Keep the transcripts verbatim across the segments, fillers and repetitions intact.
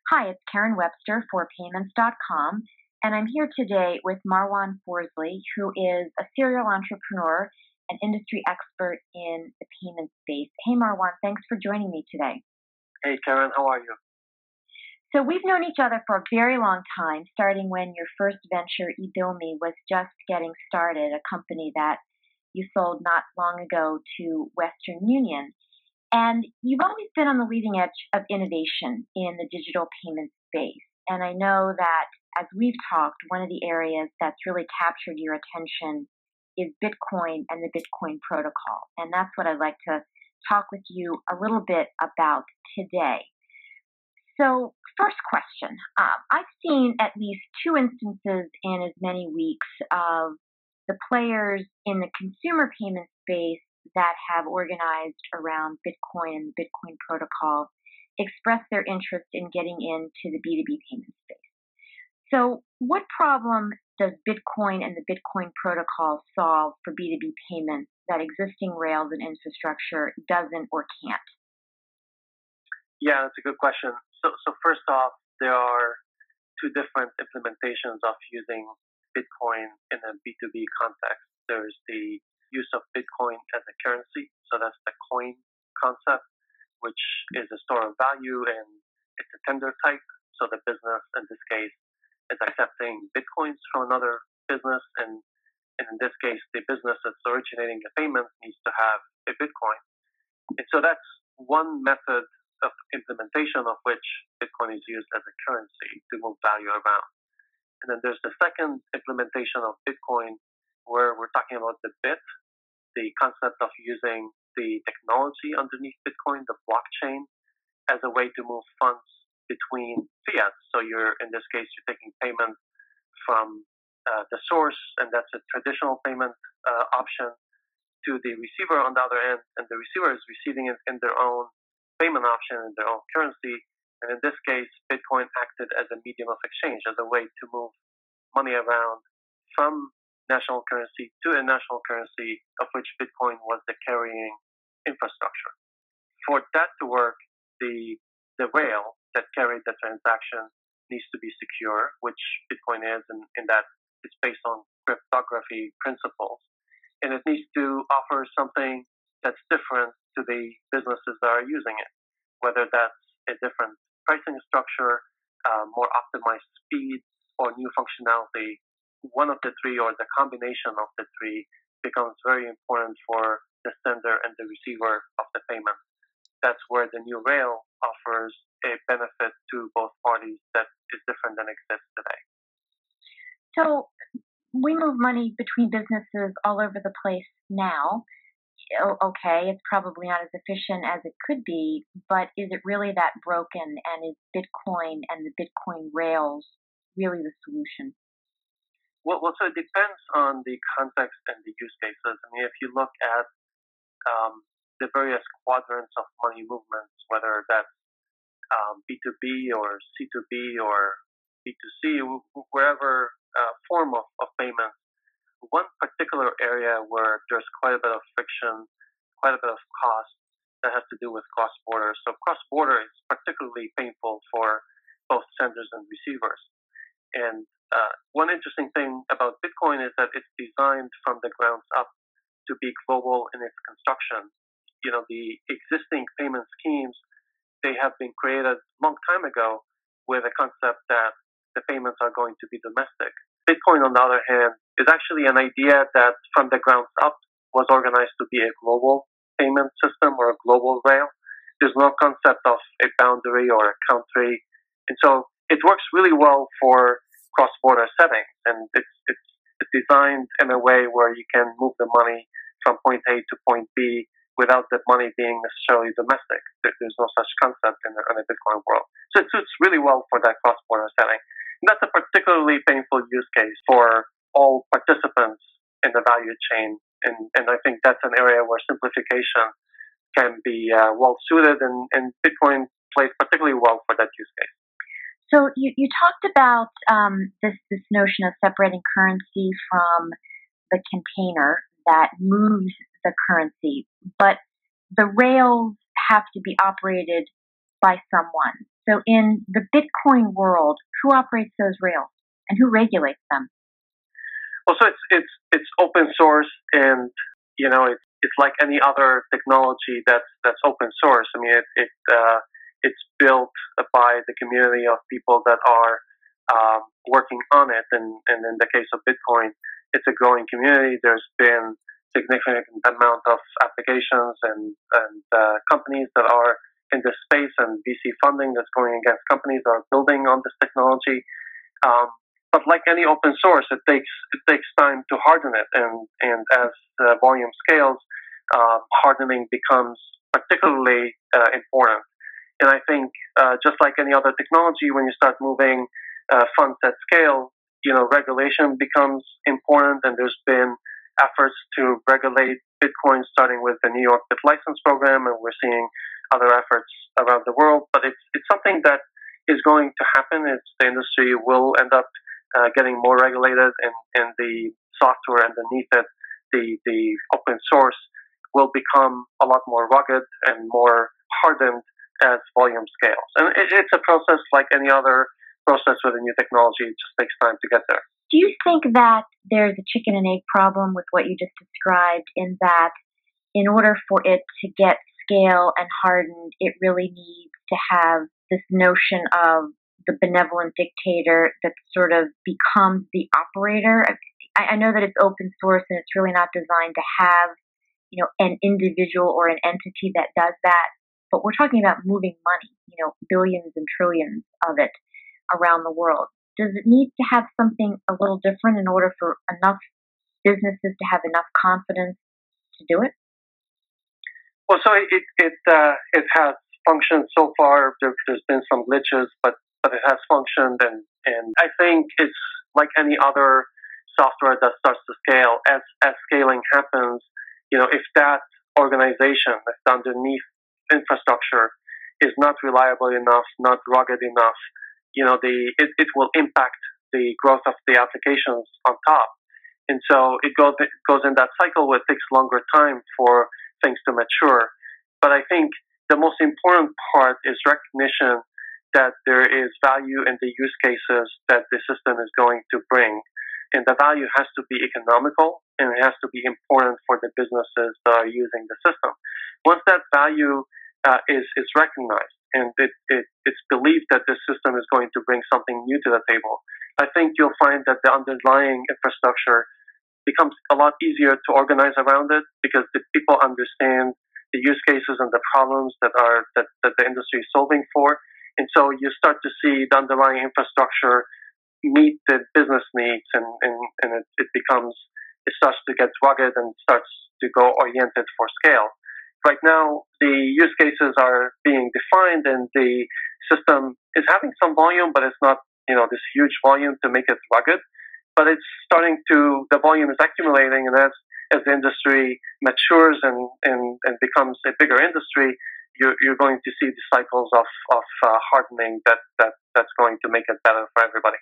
Hi, it's Karen Webster for payments dot com, and I'm here today with Marwan Forsley, who is a serial entrepreneur and industry expert in the payment space. Hey, Marwan, thanks for joining me today. Hey, Karen, how are you? So we've known each other for a very long time, starting when your first venture, eBillMe, was just getting started, a company that you sold not long ago to Western Union. And you've always been on the leading edge of innovation in the digital payment space. And I know that as we've talked, one of the areas that's really captured your attention is Bitcoin and the Bitcoin protocol. And that's what I'd like to talk with you a little bit about today. So, first question. Um, I've seen at least two instances in as many weeks of the players in the consumer payment space that have organized around Bitcoin and the Bitcoin protocol express their interest in getting into the B two B payment space. So, what problem does Bitcoin and the Bitcoin protocol solve for B two B payments that existing rails and infrastructure doesn't or can't? Yeah, that's a good question. So, so first off, there are two different implementations of using Bitcoin in a B two B context. There's the use of Bitcoin as a currency, so that's the coin concept, which is a store of value and it's a tender type. So the business, in this case, is accepting Bitcoins from another business, and, and in this case, the business that's originating the payment needs to have a Bitcoin. And so that's one method of implementation of which Bitcoin is used as a currency to move value around. And then there's the second implementation of Bitcoin where we're talking about the bit, the concept of using the technology underneath Bitcoin, the blockchain, as a way to move funds between fiat. So you're, in this case, you're taking payment from uh, the source, and that's a traditional payment uh, option, to the receiver on the other end, and the receiver is receiving it in their own payment option, in their own currency. And in this case, Bitcoin acted as a medium of exchange, as a way to move money around from national currency to a national currency, of which Bitcoin was the carrying infrastructure. For that to work, the the rail that carried the transaction needs to be secure, which Bitcoin is, and in that it's based on cryptography principles. And it needs to offer something that's different to the businesses that are using it, whether that's a different pricing structure, uh, more optimized speed, or new functionality. One of the three, or the combination of the three, becomes very important for the sender and the receiver of the payment. That's where the new rail offers a benefit to both parties that is different than exists today. So, we move money between businesses all over the place now. Okay, it's probably not as efficient as it could be, but is it really that broken? And is Bitcoin and the Bitcoin rails really the solution? Well, well, so it depends on the context and the use cases. I mean, if you look at um, the various quadrants of money movements, whether that's um, B two B or C two B or B two C, wherever uh, form of, of payment, one particular area where there's quite a bit of friction, quite a bit of cost, that has to do with cross-border. So cross-border is particularly painful for both senders and receivers. And uh, one interesting thing about Bitcoin is that it's designed from the grounds up to be global in its construction. You know, the existing payment schemes, they have been created a long time ago with a concept that the payments are going to be domestic. Bitcoin, on the other hand, is actually an idea that from the grounds up was organized to be a global payment system or a global rail. There's no concept of a boundary or a country. And so it works really well for cross-border settings. And it's, it's, it's designed in a way where you can move the money from point A to point B without that money being necessarily domestic. There's no such concept in, in a Bitcoin world. So it suits really well for that cross-border setting. And that's a particularly painful use case for all participants in the value chain. And, and I think that's an area where simplification can be uh, well suited, and, and Bitcoin plays particularly well for that use case. So you, you talked about um, this, this notion of separating currency from the container that moves the currency, but the rails have to be operated by someone. So in the Bitcoin world, who operates those rails and who regulates them? Well, so it's it's it's open source, and you know it's it's like any other technology that's that's open source. I mean, it, it uh, it's built by the community of people that are um, working on it, and and in the case of Bitcoin, it's a growing community. There's been significant amount of applications and and uh, companies that are in this space, and V C funding that's going against companies that are building on this technology. Um, but like any open source, it takes it takes time to harden it, and and as the volume scales, uh, hardening becomes particularly uh, important. And I think uh, just like any other technology, when you start moving uh, funds at scale, you know, regulation becomes important, and there's been efforts to regulate Bitcoin, starting with the New York BitLicense program, and we're seeing other efforts around the world. But it's it's something that is going to happen. It's the industry will end up uh, getting more regulated, and, and the software underneath it, the the open source, will become a lot more rugged and more hardened as volume scales. And it, it's a process like any other process with a new technology. It just takes time to get there. Do you think that there's a chicken and egg problem with what you just described, in that in order for it to get scale and hardened, it really needs to have this notion of the benevolent dictator that sort of becomes the operator? I, I know that it's open source and it's really not designed to have, you know, an individual or an entity that does that. But we're talking about moving money, you know, billions and trillions of it around the world. Does it need to have something a little different in order for enough businesses to have enough confidence to do it? Well, so it it uh, it has functioned so far. There, there's been some glitches, but but it has functioned, and and I think it's like any other software that starts to scale. As as scaling happens, you know, if that organization, if the underneath infrastructure is not reliable enough, not rugged enough, you know, the it, it will impact the growth of the applications on top. And so it goes it goes in that cycle where it takes longer time for things to mature. But I think the most important part is recognition that there is value in the use cases that the system is going to bring. And the value has to be economical, and it has to be important for the businesses that are using the system. Once that value uh, is, is recognized, and it, it, it's believed that this system is going to bring something new to the table, I think you'll find that the underlying infrastructure becomes a lot easier to organize around it, because the people understand the use cases and the problems that are that, that the industry is solving for. And so you start to see the underlying infrastructure meet the business needs, and, and, and it, it becomes, it starts to get rugged and starts to go oriented for scale. Right now, the use cases are being defined, and the system is having some volume, but it's not, you know, this huge volume to make it rugged. But it's starting to, the volume is accumulating, and as, as the industry matures and, and, and becomes a bigger industry, you're, you're going to see the cycles of, of uh, hardening that, that, that's going to make it better for everybody.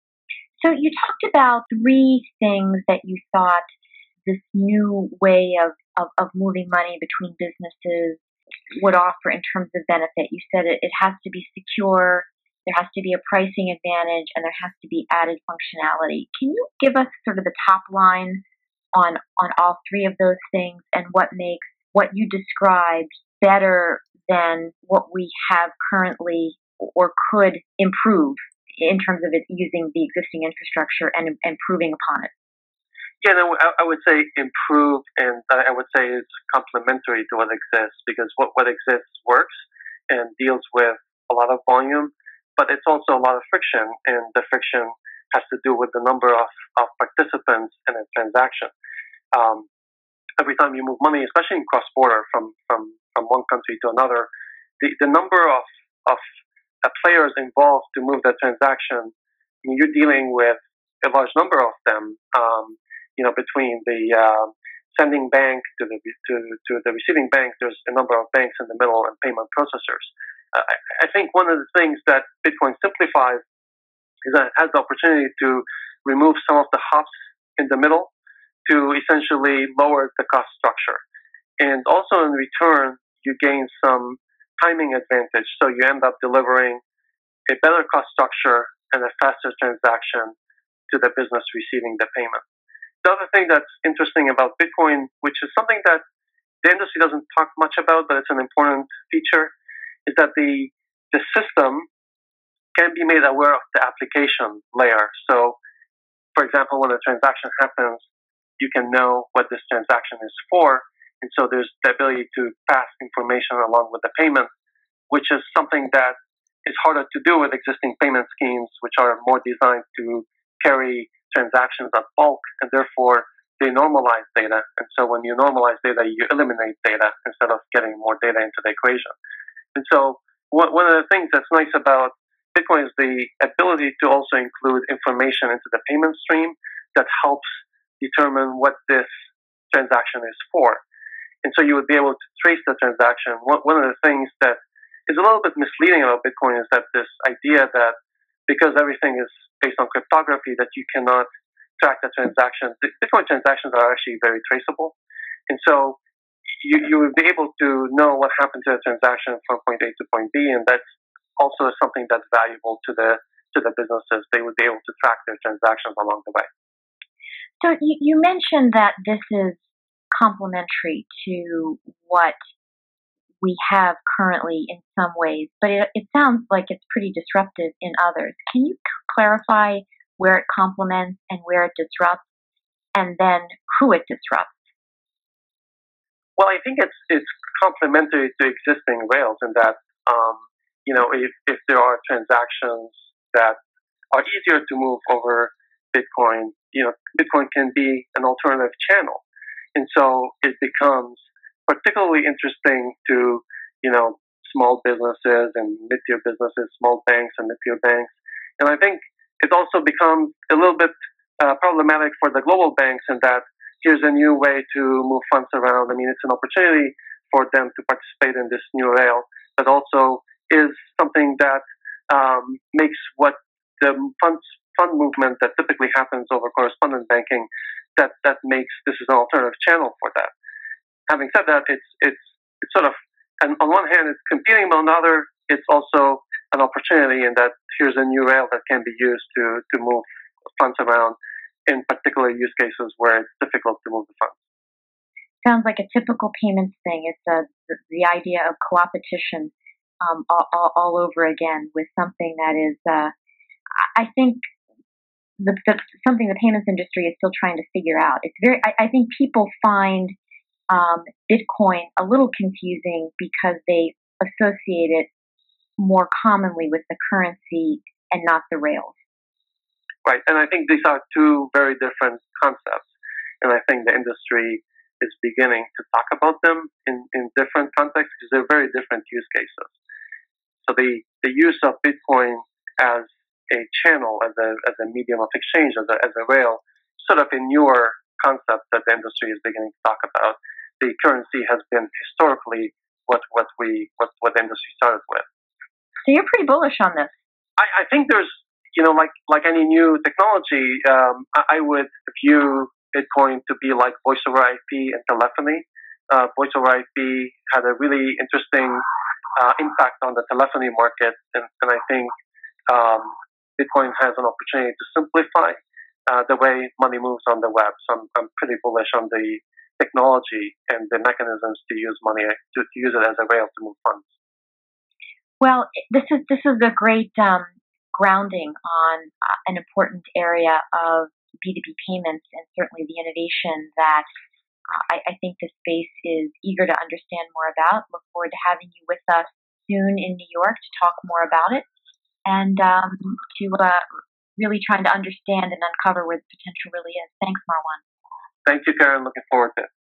So you talked about three things that you thought this new way of, of, of moving money between businesses would offer in terms of benefit. You said it, it has to be secure, there has to be a pricing advantage, and there has to be added functionality. Can you give us sort of the top line on, on all three of those things, and what makes what you described better than what we have currently or could improve in terms of it using the existing infrastructure and improving upon it? Yeah, no, I, I would say improve, and I would say it's complementary to what exists, because what, what exists works and deals with a lot of volume, but it's also a lot of friction, and the friction has to do with the number of, of participants in a transaction. Um, every time you move money, especially in cross-border from, from, from one country to another, the, the number of, of uh, players involved to move that transaction, I mean, you're dealing with a large number of them, um, you know, between the uh, sending bank to the to, to the receiving bank. There's a number of banks in the middle and payment processors. Uh, I, I think one of the things that Bitcoin simplifies is that it has the opportunity to remove some of the hops in the middle to essentially lower the cost structure. And also in return, you gain some timing advantage. So you end up delivering a better cost structure and a faster transaction to the business receiving the payment. The other thing that's interesting about Bitcoin, which is something that the industry doesn't talk much about, but it's an important feature, is that the the system can be made aware of the application layer. So, for example, when a transaction happens, you can know what this transaction is for, and so there's the ability to pass information along with the payment, which is something that is harder to do with existing payment schemes, which are more designed to carry transactions at bulk, and therefore they normalize data. And so when you normalize data, you eliminate data instead of getting more data into the equation. And so one of the things that's nice about Bitcoin is the ability to also include information into the payment stream that helps determine what this transaction is for. And so you would be able to trace the transaction. One of the things that is a little bit misleading about Bitcoin is that this idea that because everything is based on cryptography, that you cannot track the transaction. The Bitcoin transactions are actually very traceable. And so you, you would be able to know what happened to the transaction from point A to point B, and that's also something that's valuable to the to the businesses. They would be able to track their transactions along the way. So you, you mentioned that this is complementary to what we have currently in some ways, but it, it sounds like it's pretty disruptive in others. Can you clarify where it complements and where it disrupts, and then who it disrupts? Well, I think it's it's complementary to existing rails in that um, you know if, if there are transactions that are easier to move over Bitcoin, you know Bitcoin can be an alternative channel, and so it becomes particularly interesting to you know small businesses and mid-tier businesses, small banks and mid-tier banks, and I think it also becomes a little bit uh, problematic for the global banks in that here's a new way to move funds around. I mean, it's an opportunity for them to participate in this new rail, but also is something that um, makes what the funds fund movement that typically happens over correspondent banking, that that makes this is an alternative channel for that. Having said that, it's it's it's sort of, and on one hand it's competing, but on the other it's also an opportunity in that here's a new rail that can be used to to move funds around in particular use cases where it's difficult to move the funds. Sounds like a typical payments thing. It's a, the, the idea of co-opetition um, all, all, all over again with something that is, uh, I think, the, the, something the payments industry is still trying to figure out. It's very. I, I think people find um, Bitcoin a little confusing because they associate it more commonly with the currency and not the rails. Right, and I think these are two very different concepts, and I think the industry is beginning to talk about them in, in different contexts because they're very different use cases. So the, the use of Bitcoin as a channel, as a as a medium of exchange, as a as a rail, sort of a newer concept that the industry is beginning to talk about. The currency has been historically what what we what, what the industry started with. So you're pretty bullish on this. I, I think there's you know like like any new technology, um, I, I would view Bitcoin to be like voice over I P and telephony. Uh, voice over I P had a really interesting uh, impact on the telephony market, and, and I think um, Bitcoin has an opportunity to simplify uh, the way money moves on the web. So I'm, I'm pretty bullish on the technology and the mechanisms to use money to, to use it as a rail to move funds. Well, this is this is a great um, grounding on uh, an important area of B two B payments and certainly the innovation that uh, I, I think the space is eager to understand more about. Look forward to having you with us soon in New York to talk more about it and um, to uh, really trying to understand and uncover where the potential really is. Thanks, Marwan. Thank you, Karen. Looking forward to it.